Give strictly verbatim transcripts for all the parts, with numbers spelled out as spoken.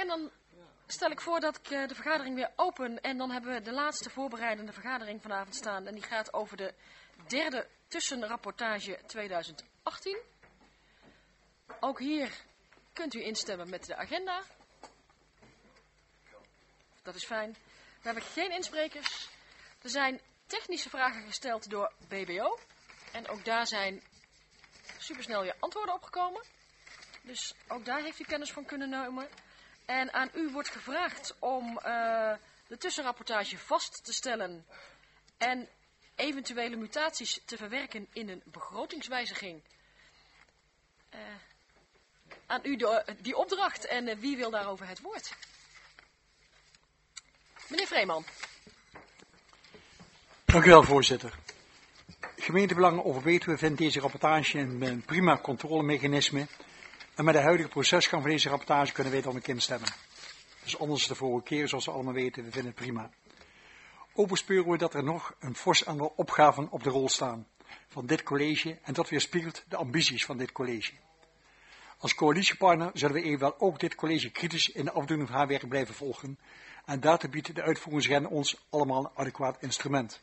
En dan stel ik voor dat ik uh, de vergadering weer open. En dan hebben we de laatste voorbereidende vergadering vanavond staan. En die gaat over de derde tussenrapportage tweeduizend achttien. Ook hier kunt u instemmen met de agenda. Dat is fijn. We hebben geen insprekers. Er zijn technische vragen gesteld door B B O. En ook daar zijn supersnel weer antwoorden opgekomen. Dus ook daar heeft u kennis van kunnen nemen. En aan u wordt gevraagd om uh, de tussenrapportage vast te stellen. En eventuele mutaties te verwerken in een begrotingswijziging. Uh, aan u de, die opdracht. En uh, wie wil daarover het woord? Meneer Vreeman. Dank u wel, voorzitter. Gemeentebelangen Overbetuwe vindt deze rapportage een, een prima controlemechanisme. En met de huidige procesgang van deze rapportage kunnen wij dan ook instemmen. Dus anders de vorige keer, zoals we allemaal weten, we vinden het prima. Ook bespeuren we dat er nog een fors aantal opgaven op de rol staan van dit college. En dat weerspiegelt de ambities van dit college. Als coalitiepartner zullen we evenwel ook dit college kritisch in de afdoening van haar werk blijven volgen. En daartoe biedt de uitvoeringsagenda ons allemaal een adequaat instrument.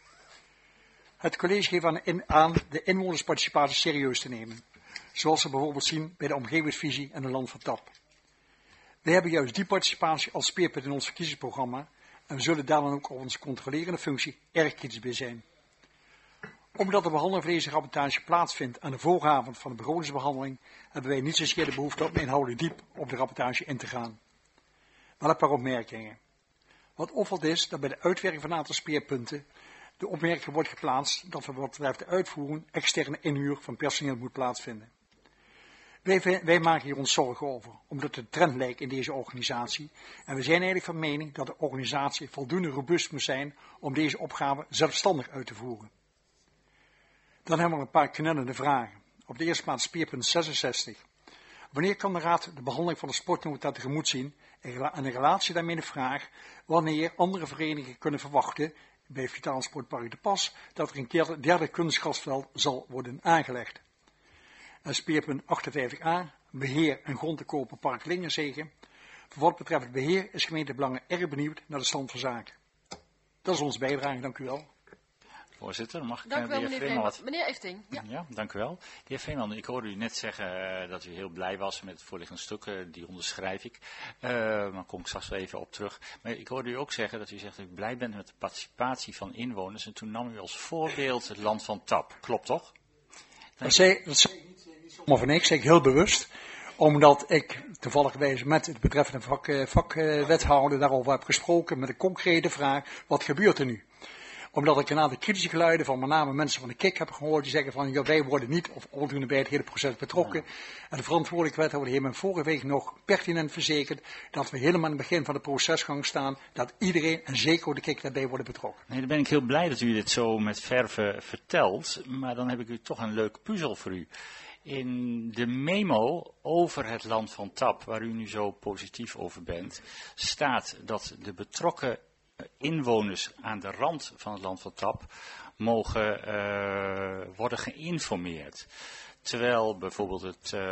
Het college geeft aan, in, aan de inwonersparticipatie serieus te nemen. Zoals we bijvoorbeeld zien bij de omgevingsvisie en het land van Tap. We hebben juist die participatie als speerpunt in ons verkiezingsprogramma. En we zullen daar dan ook op onze controlerende functie erg kritisch bij zijn. Omdat de behandeling van deze rapportage plaatsvindt aan de vooravond van de begrotingsbehandeling, hebben wij niet zozeer de behoefte om inhoudelijk diep op de rapportage in te gaan. Wel een paar opmerkingen. Wat opvalt is dat bij de uitwerking van een aantal speerpunten de opmerking wordt geplaatst dat voor wat betreft de uitvoering externe inhuur van personeel moet plaatsvinden. Wij, wij maken hier ons zorgen over, omdat de trend lijkt in deze organisatie. En we zijn eigenlijk van mening dat de organisatie voldoende robuust moet zijn om deze opgave zelfstandig uit te voeren. Dan hebben we een paar knellende vragen. Op de eerste plaats speerpunt zesenzestig. Wanneer kan de Raad de behandeling van de sportnota tegemoet zien en in relatie daarmee de vraag wanneer andere verenigingen kunnen verwachten bij Vitaal Sportpark De Pas dat er een derde kunstgrasveld zal worden aangelegd. En speerpunt achtenvijftig a, beheer en grond te kopen Park Lingenzegen. Voor wat betreft het beheer is gemeentebelangen erg benieuwd naar de stand van zaken. Dat is onze bijdrage, dank u wel. Voorzitter, mag ik dank u wel, de heer meneer Vreeman... Meneer Efting. Ja. ja, dank u wel. De heer Vreeman, ik hoorde u net zeggen uh, dat u heel blij was met het voorliggende stuk, uh, die onderschrijf ik. Uh, daar kom ik straks wel even op terug. Maar ik hoorde u ook zeggen dat u zegt dat u blij bent met de participatie van inwoners. En toen nam u als voorbeeld het land van Tap. Klopt toch? Dat zei, dat zei ik niet, niet zomaar van niks, zeg ik heel bewust. Omdat ik toevallig met het betreffende vak, vakwethouder uh, daarover heb gesproken met een concrete vraag, wat gebeurt er nu? Omdat ik een aantal kritische geluiden van met name mensen van de K I K heb gehoord die zeggen van ja, wij worden niet of onvoldoende bij het hele proces betrokken. Ja. En de verantwoordelijke wethouder heeft me vorige week nog pertinent verzekerd dat we helemaal aan het begin van de procesgang staan, dat iedereen en zeker ook de K I K daarbij worden betrokken. Nee, dan ben ik heel blij dat u dit zo met verve vertelt, maar dan heb ik u toch een leuke puzzel voor u. In de memo over het land van Tap, waar u nu zo positief over bent, staat dat de betrokken inwoners aan de rand van het land van Tap mogen uh, worden geïnformeerd. Terwijl bijvoorbeeld het, uh,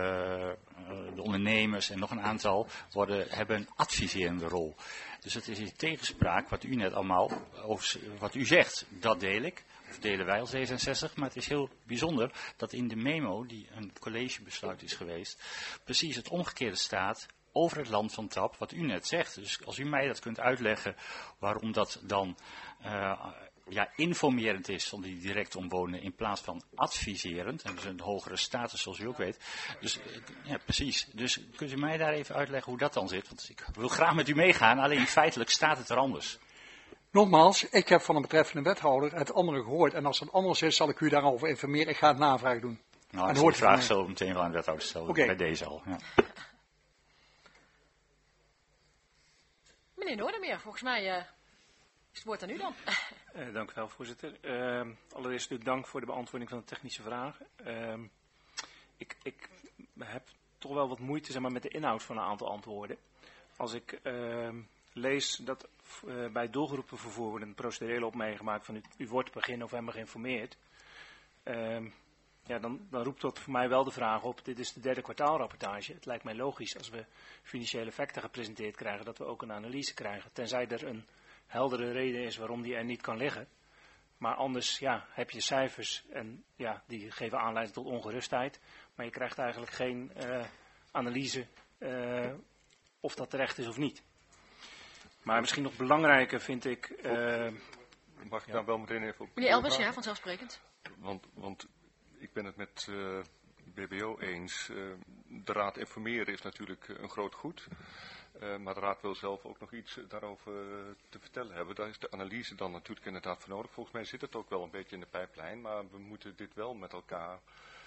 de ondernemers en nog een aantal worden, hebben een adviserende rol. Dus het is in tegenspraak wat u net allemaal, over, wat u zegt, dat deel ik. Of delen wij als D zesenzestig, maar het is heel bijzonder dat in de memo, die een collegebesluit is geweest, precies het omgekeerde staat over het land van Tap, wat u net zegt. Dus als u mij dat kunt uitleggen waarom dat dan uh, ja, informerend is van die direct omwonenden in plaats van adviserend. En dus een hogere status zoals u ook weet. Dus ja, precies. Dus kunt u mij daar even uitleggen hoe dat dan zit? Want ik wil graag met u meegaan, alleen feitelijk staat het er anders. Nogmaals, ik heb van de betreffende wethouder het andere gehoord. En als het anders is, zal ik u daarover informeren. Ik ga het navraag doen. Nou, ik zal de vraag zo meteen van de wethouder stellen. Okay. Bij deze al. Ja. Meneer Noordermeer, volgens mij uh, is het woord aan u dan. Uh, dank u wel, voorzitter. Uh, allereerst natuurlijk dank voor de beantwoording van de technische vragen. Uh, ik, ik heb toch wel wat moeite zeg maar, met de inhoud van een aantal antwoorden. Als ik uh, lees dat uh, bij doelgroepenvervoer wordt een procedurele opmerking gemaakt van u, u wordt begin november geïnformeerd. Uh, ja, dan, dan roept dat voor mij wel de vraag op, dit is de derde kwartaalrapportage. Het lijkt mij logisch als we financiële effecten gepresenteerd krijgen, dat we ook een analyse krijgen. Tenzij er een heldere reden is waarom die er niet kan liggen. Maar anders ja, heb je cijfers en ja, die geven aanleiding tot ongerustheid. Maar je krijgt eigenlijk geen uh, analyse uh, of dat terecht is of niet. Maar misschien nog belangrijker vind ik... Uh, Mag ik ja. daar wel meteen even op... Meneer Elbers, ja, vanzelfsprekend. Want, want ik ben het met uh, B B O eens. Uh, de raad informeren is natuurlijk een groot goed. Uh, maar de raad wil zelf ook nog iets daarover te vertellen hebben. Daar is de analyse dan natuurlijk inderdaad voor nodig. Volgens mij zit het ook wel een beetje in de pijplijn. Maar we moeten dit wel met elkaar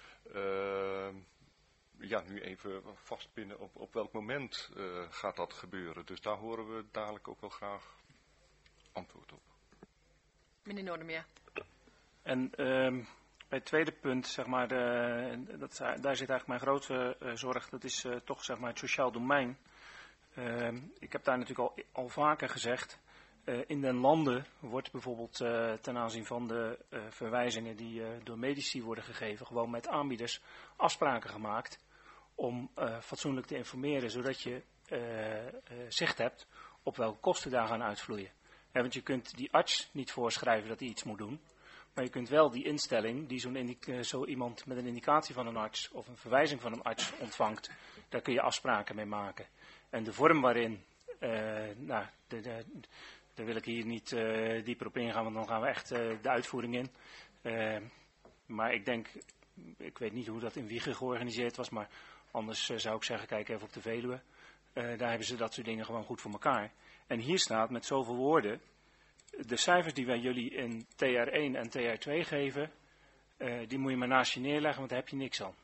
uh, ja, nu even vastpinnen op, op welk moment uh, gaat dat gebeuren. Dus daar horen we dadelijk ook wel graag antwoord op. Meneer Noordermeer. En uh, bij het tweede punt, zeg maar, de, dat, daar zit eigenlijk mijn grootste uh, zorg. Dat is uh, toch zeg maar, het sociaal domein. Uh, ik heb daar natuurlijk al, al vaker gezegd. Uh, in den landen wordt bijvoorbeeld uh, ten aanzien van de uh, verwijzingen die uh, door medici worden gegeven, gewoon met aanbieders afspraken gemaakt om uh, fatsoenlijk te informeren, zodat je uh, uh, zicht hebt op welke kosten daar gaan uitvloeien. Ja, want je kunt die arts niet voorschrijven dat hij iets moet doen, maar je kunt wel die instelling die zo'n indica- zo iemand met een indicatie van een arts of een verwijzing van een arts ontvangt, daar kun je afspraken mee maken. En de vorm waarin, uh, nou, de, de, daar wil ik hier niet uh, dieper op ingaan, want dan gaan we echt uh, de uitvoering in. Uh, maar ik denk, ik weet niet hoe dat in Wijchen georganiseerd was, maar anders uh, zou ik zeggen, kijk even op de Veluwe. Uh, daar hebben ze dat soort dingen gewoon goed voor elkaar. En hier staat met zoveel woorden, de cijfers die wij jullie in T R één en T R twee geven, uh, die moet je maar naast je neerleggen, want daar heb je niks aan.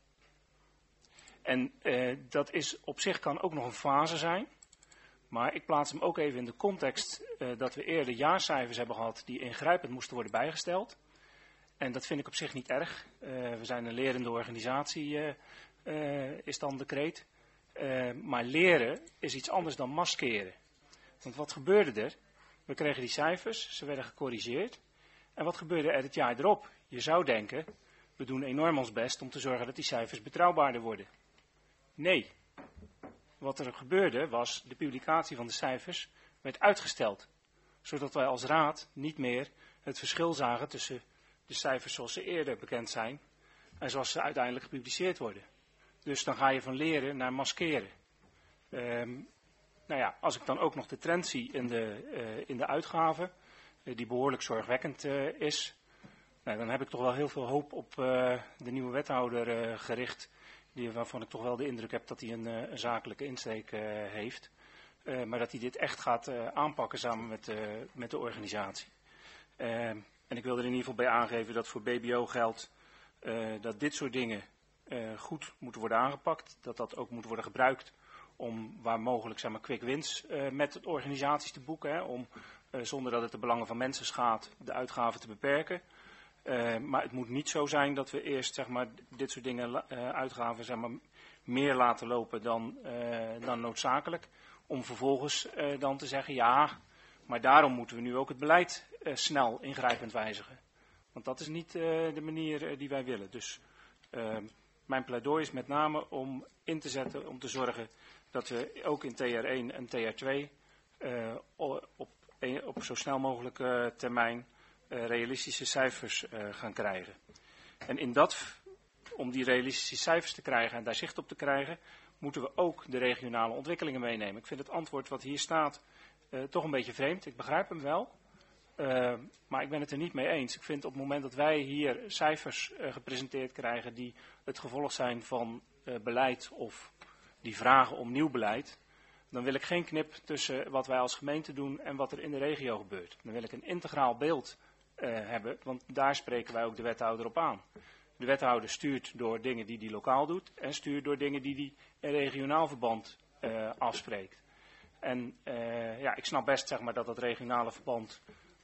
En uh, dat is op zich kan ook nog een fase zijn. Maar ik plaats hem ook even in de context uh, dat we eerder jaarcijfers hebben gehad die ingrijpend moesten worden bijgesteld. En dat vind ik op zich niet erg. Uh, we zijn een lerende organisatie, uh, uh, is dan de kreet. Uh, maar leren is iets anders dan maskeren. Want wat gebeurde er? We kregen die cijfers, ze werden gecorrigeerd. En wat gebeurde er het jaar erop? Je zou denken, we doen enorm ons best om te zorgen dat die cijfers betrouwbaarder worden. Nee. Wat er gebeurde was, de publicatie van de cijfers werd uitgesteld. Zodat wij als raad niet meer het verschil zagen tussen de cijfers zoals ze eerder bekend zijn en zoals ze uiteindelijk gepubliceerd worden. Dus dan ga je van leren naar maskeren. Um, nou ja, als ik dan ook nog de trend zie in de, uh, in de uitgaven, uh, die behoorlijk zorgwekkend uh, is, nou, dan heb ik toch wel heel veel hoop op uh, de nieuwe wethouder uh, gericht. Die, waarvan ik toch wel de indruk heb dat hij een, een zakelijke insteek uh, heeft. Uh, maar dat hij dit echt gaat uh, aanpakken samen met, uh, met de organisatie. Uh, en ik wil er in ieder geval bij aangeven dat voor B B O geldt uh, dat dit soort dingen uh, goed moeten worden aangepakt. Dat dat ook moet worden gebruikt om waar mogelijk zeg maar, quick wins uh, met de organisaties te boeken. Hè, om uh, zonder dat het de belangen van mensen schaadt de uitgaven te beperken. Uh, maar het moet niet zo zijn dat we eerst zeg maar, dit soort dingen, uh, uitgaven zeg maar, meer laten lopen dan, uh, dan noodzakelijk. Om vervolgens uh, dan te zeggen, ja, maar daarom moeten we nu ook het beleid uh, snel ingrijpend wijzigen. Want dat is niet uh, de manier uh, die wij willen. Dus uh, mijn pleidooi is met name om in te zetten, om te zorgen dat we ook in T R één en T R twee uh, op, op zo snel mogelijk uh, termijn Uh, realistische cijfers uh, gaan krijgen. En in dat, om die realistische cijfers te krijgen en daar zicht op te krijgen, moeten we ook de regionale ontwikkelingen meenemen. Ik vind het antwoord wat hier staat uh, toch een beetje vreemd. Ik begrijp hem wel, uh, maar ik ben het er niet mee eens. Ik vind op het moment dat wij hier cijfers uh, gepresenteerd krijgen die het gevolg zijn van uh, beleid of die vragen om nieuw beleid, dan wil ik geen knip tussen wat wij als gemeente doen en wat er in de regio gebeurt. Dan wil ik een integraal beeld Uh, hebben, want daar spreken wij ook de wethouder op aan. De wethouder stuurt door dingen die hij lokaal doet en stuurt door dingen die hij in regionaal verband uh, afspreekt. En uh, ja, ik snap best zeg maar, dat dat regionale verband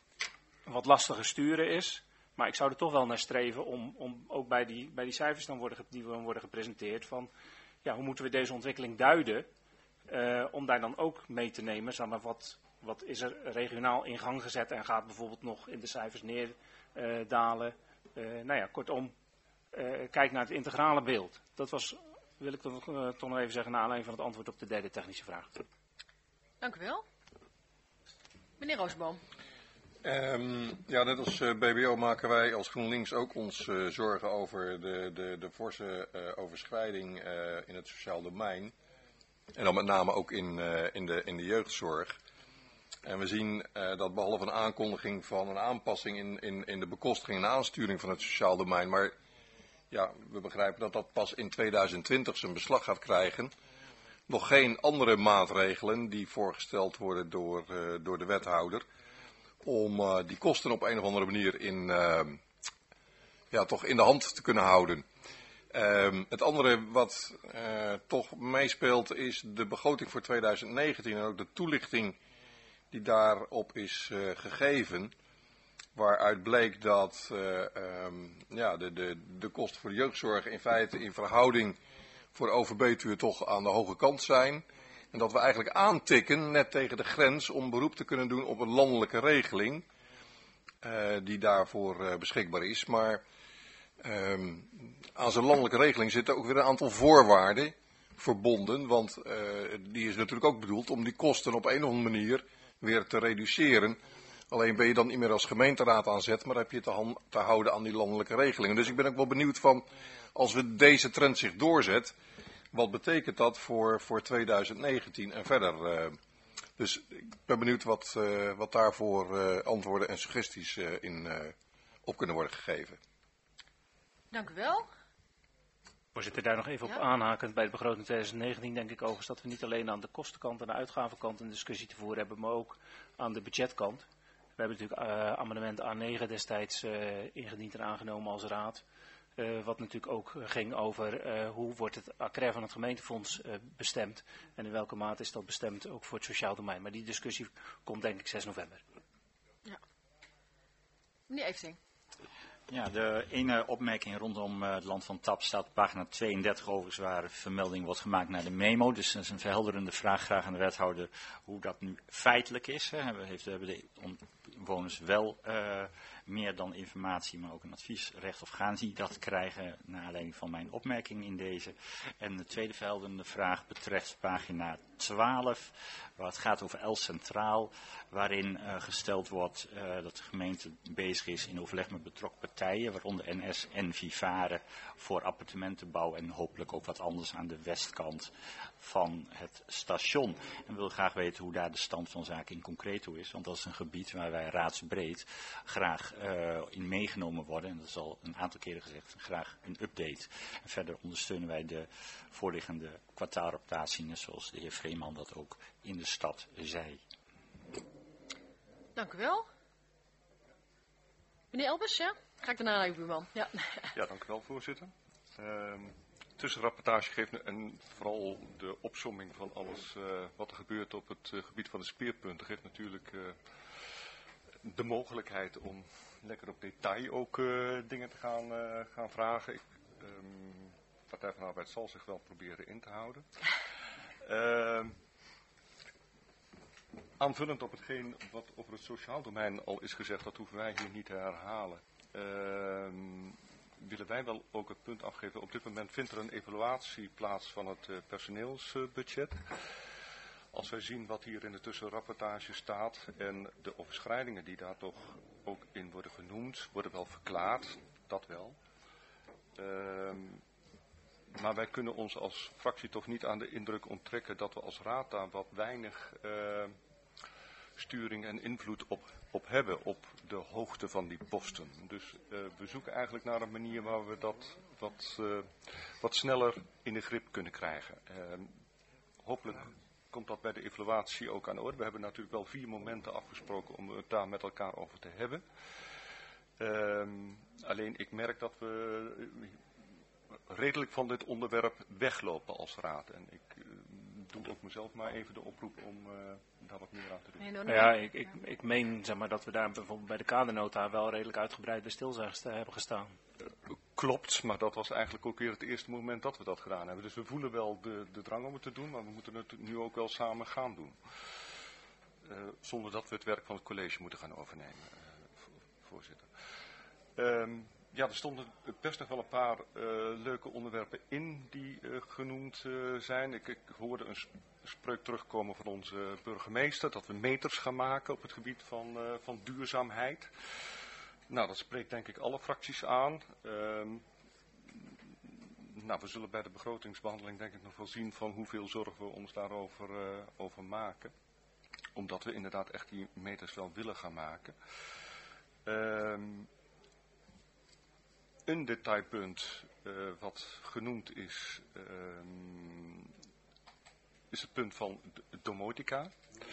wat lastiger sturen is, maar ik zou er toch wel naar streven om, om ook bij die, bij die cijfers dan worden, die dan worden gepresenteerd van ja, hoe moeten we deze ontwikkeling duiden, uh, om daar dan ook mee te nemen, zeg maar, wat Wat is er regionaal in gang gezet en gaat bijvoorbeeld nog in de cijfers neerdalen. Uh, uh, nou ja, kortom, uh, kijkt naar het integrale beeld. Dat was, wil ik toch, uh, toch nog even zeggen, naar aanleiding van het antwoord op de derde technische vraag. Dank u wel. Meneer Roosboom. Um, ja, net als uh, B B O maken wij als GroenLinks ook ons uh, zorgen over de, de, de forse uh, overschrijding uh, in het sociaal domein. En dan met name ook in, uh, in, de, in de jeugdzorg. En we zien uh, dat behalve een aankondiging van een aanpassing in, in, in de bekostiging en aansturing van het sociaal domein. Maar ja, we begrijpen dat dat pas in tweeduizend twintig zijn beslag gaat krijgen. Nog geen andere maatregelen die voorgesteld worden door, uh, door de wethouder. Om uh, die kosten op een of andere manier in, uh, ja, toch in de hand te kunnen houden. Uh, het andere wat uh, toch meespeelt is de begroting voor tweeduizend negentien en ook de toelichting die daarop is uh, gegeven. Waaruit bleek dat uh, um, ja, de, de, de kosten voor de jeugdzorg in feite in verhouding voor O V B toch aan de hoge kant zijn. En dat we eigenlijk aantikken net tegen de grens om beroep te kunnen doen op een landelijke regeling. Uh, die daarvoor uh, beschikbaar is. Maar um, aan zo'n landelijke regeling zitten ook weer een aantal voorwaarden verbonden. Want uh, die is natuurlijk ook bedoeld om die kosten op een of andere manier weer te reduceren. Alleen ben je dan niet meer als gemeenteraad aan zet, maar heb je te, te houden aan die landelijke regelingen. Dus ik ben ook wel benieuwd van, als we deze trend zich doorzet, wat betekent dat voor, voor tweeduizend negentien en verder? Uh, dus ik ben benieuwd wat, uh, wat daarvoor uh, antwoorden en suggesties uh, in, uh, op kunnen worden gegeven. Dank u wel. Voorzitter, daar nog even Ja. op aanhakend. Bij de begroting tweeduizend negentien denk ik overigens dat we niet alleen aan de kostenkant en de uitgavenkant een discussie te voeren hebben, maar ook aan de budgetkant. We hebben natuurlijk uh, amendement A negen destijds uh, ingediend en aangenomen als raad. Uh, wat natuurlijk ook ging over uh, hoe wordt het accret van het gemeentefonds uh, bestemd. En in welke mate is dat bestemd ook voor het sociaal domein. Maar die discussie komt denk ik zes november. Ja. Meneer Efting. Ja, de ene opmerking rondom uh, het land van Tap staat op pagina tweeëndertig overigens, waar vermelding wordt gemaakt naar de memo. Dus dat is een verhelderende vraag graag aan de wethouder hoe dat nu feitelijk is. Hè. We heeft, hebben de omwoners wel uh, meer dan informatie, maar ook een adviesrecht, of gaan die dat krijgen naar aanleiding van mijn opmerking in deze. En de tweede verhelderende vraag betreft pagina twaalf, waar het gaat over El Centraal, waarin uh, gesteld wordt uh, dat de gemeente bezig is in overleg met betrokken partijen, waaronder N S en Vivare, voor appartementenbouw en hopelijk ook wat anders aan de westkant van het station. En we willen graag weten hoe daar de stand van zaken in concreto is, want dat is een gebied waar wij raadsbreed graag uh, in meegenomen worden, en dat is al een aantal keren gezegd, graag een update. En verder ondersteunen wij de voorliggende kwartaalrapportatie, net zoals de heer Vreeman dat ook in de stad zei. Dank u wel. Meneer Elbers, ja? Ga ik daarna naar uw buurman. Ja. Ja, dank u wel, voorzitter. Uh, tussenrapportage geeft en vooral de opsomming van alles uh, wat er gebeurt op het uh, gebied van de speerpunten geeft natuurlijk uh, de mogelijkheid om lekker op detail ook uh, dingen te gaan, uh, gaan vragen. Ik, um, Partij van de Arbeid zal zich wel proberen in te houden. Uh, aanvullend op hetgeen wat over het sociaal domein al is gezegd, dat hoeven wij hier niet te herhalen. Uh, willen wij wel ook het punt afgeven. Op dit moment vindt er een evaluatie plaats van het uh, personeelsbudget. Als wij zien wat hier in de tussenrapportage staat en de overschrijdingen die daar toch ook in worden genoemd, worden wel verklaard, dat wel. Uh, maar wij kunnen ons als fractie toch niet aan de indruk onttrekken dat we als raad daar wat weinig uh, sturing en invloed op, op hebben, op de hoogte van die posten. Dus uh, we zoeken eigenlijk naar een manier waar we dat wat, uh, wat sneller in de grip kunnen krijgen. Uh, hopelijk komt dat bij de evaluatie ook aan de orde. We hebben natuurlijk wel vier momenten afgesproken om het daar met elkaar over te hebben. Uh, alleen ik merk dat we redelijk van dit onderwerp weglopen als raad. En ik uh, doe ook mezelf maar even de oproep om uh, daar wat meer aan te doen. Nee, no, no. Nou ja, ik, ik, ik meen zeg maar, dat we daar bijvoorbeeld bij de kadernota wel redelijk uitgebreid bij stil zijn gesta- hebben gestaan. Uh, klopt, maar dat was eigenlijk ook weer het eerste moment dat we dat gedaan hebben. Dus we voelen wel de, de drang om het te doen, maar we moeten het nu ook wel samen gaan doen. Uh, zonder dat we het werk van het college moeten gaan overnemen, uh, voorzitter. Um, ja, er stonden best nog wel een paar uh, leuke onderwerpen in die uh, genoemd uh, zijn. Ik, ik hoorde een spreuk terugkomen van onze burgemeester dat we meters gaan maken op het gebied van, uh, van duurzaamheid. Nou, dat spreekt denk ik alle fracties aan. Uh, nou, we zullen bij de begrotingsbehandeling denk ik nog wel zien van hoeveel zorgen we ons daarover uh, over maken. Omdat we inderdaad echt die meters wel willen gaan maken. Uh, Een detailpunt uh, wat genoemd is, uh, is het punt van domotica.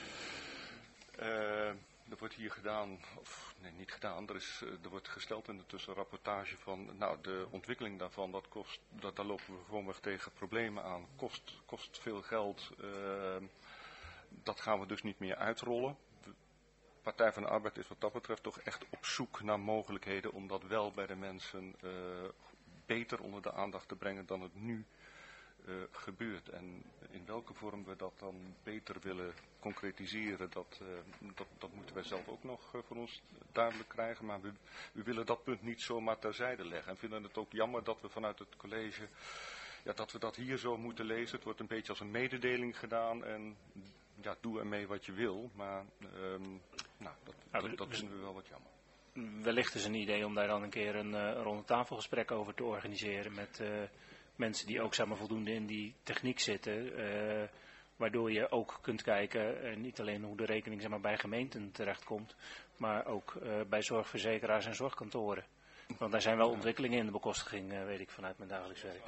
Uh, er wordt hier gedaan, of nee, niet gedaan, er, is, er wordt gesteld in de tussenrapportage van, nou, de ontwikkeling daarvan, dat kost, dat, daar lopen we gewoonweg tegen problemen aan, kost, kost veel geld, uh, dat gaan we dus niet meer uitrollen. Partij van de Arbeid is wat dat betreft toch echt op zoek naar mogelijkheden om dat wel bij de mensen uh, beter onder de aandacht te brengen dan het nu uh, gebeurt. En in welke vorm we dat dan beter willen concretiseren, dat, uh, dat, dat moeten wij zelf ook nog uh, voor ons duidelijk krijgen. Maar we, we willen dat punt niet zomaar terzijde leggen en vinden het ook jammer dat we vanuit het college, ja, dat we dat hier zo moeten lezen. Het wordt een beetje als een mededeling gedaan en ja, doe ermee wat je wil, maar um, nou, dat, nou, dat, dat vinden we wel wat jammer. Wellicht is een idee om daar dan een keer een, uh, een ronde tafelgesprek over te organiseren met uh, mensen die ook zeg maar, voldoende in die techniek zitten, uh, waardoor je ook kunt kijken, uh, niet alleen hoe de rekening zeg maar, bij gemeenten terechtkomt, maar ook uh, bij zorgverzekeraars en zorgkantoren. Want daar zijn wel ontwikkelingen in de bekostiging, uh, weet ik vanuit mijn dagelijks werk.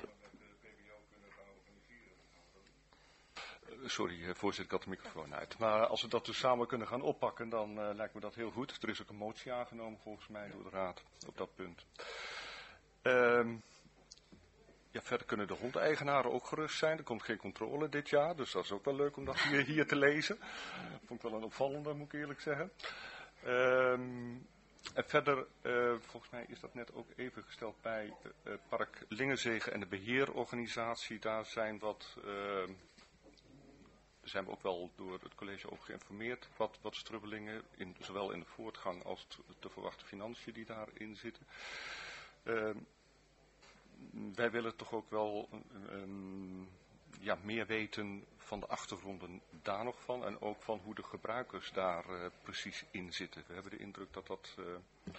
Sorry, voorzitter, ik had de microfoon uit. Maar als we dat dus samen kunnen gaan oppakken, dan uh, lijkt me dat heel goed. Er is ook een motie aangenomen volgens mij door de raad op dat punt. Um, ja, verder kunnen de hondeigenaren ook gerust zijn. Er komt geen controle dit jaar, dus dat is ook wel leuk om dat hier, hier te lezen. Vond ik wel een opvallende, moet ik eerlijk zeggen. Um, en verder, uh, volgens mij is dat net ook even gesteld bij uh, Park Lingenzegen en de beheerorganisatie. Daar zijn wat... Uh, Daar zijn we ook wel door het college over geïnformeerd. Wat, wat strubbelingen, in, zowel in de voortgang als de verwachte financiën die daarin zitten. Uh, wij willen toch ook wel um, ja, meer weten van de achtergronden daar nog van. En ook van hoe de gebruikers daar uh, precies in zitten. We hebben de indruk dat dat uh,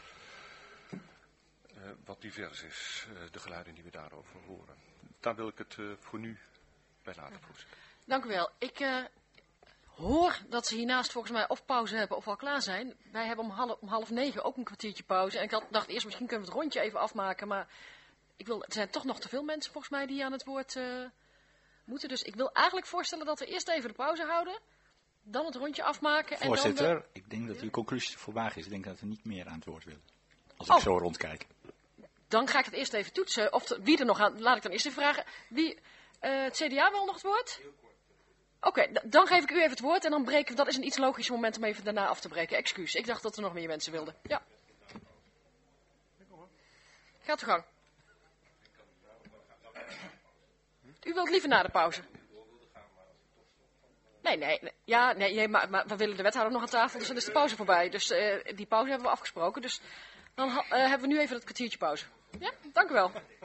uh, wat divers is, uh, de geluiden die we daarover horen. Daar wil ik het uh, voor nu bij laten, voorzitter. Dank u wel. Ik uh, hoor dat ze hiernaast volgens mij of pauze hebben of al klaar zijn. Wij hebben om half, om half negen ook een kwartiertje pauze. En ik had, dacht eerst misschien kunnen we het rondje even afmaken. Maar ik wil, er zijn toch nog te veel mensen volgens mij die aan het woord uh, moeten. Dus ik wil eigenlijk voorstellen dat we eerst even de pauze houden. Dan het rondje afmaken. En Voorzitter, dan de... ik denk dat uw conclusie voorbaar is. Ik denk dat we niet meer aan het woord willen. Als oh. ik zo rondkijk. Dan ga ik het eerst even toetsen. Of te, wie er nog aan... Laat ik dan eerst even vragen. Wie, uh, het C D A wil nog het woord? Oké, okay, dan geef ik u even het woord en dan breken we, dat is een iets logisch moment om even daarna af te breken. Excuus, ik dacht dat er nog meer mensen wilden. Ja. Gaat uw gang. U wilt liever na de pauze? Nee, nee, nee. Ja, nee, nee maar, maar we willen de wethouder nog aan tafel, dus dan is de pauze voorbij. Dus uh, die pauze hebben we afgesproken, dus dan uh, hebben we nu even dat kwartiertje pauze. Ja, dank u wel.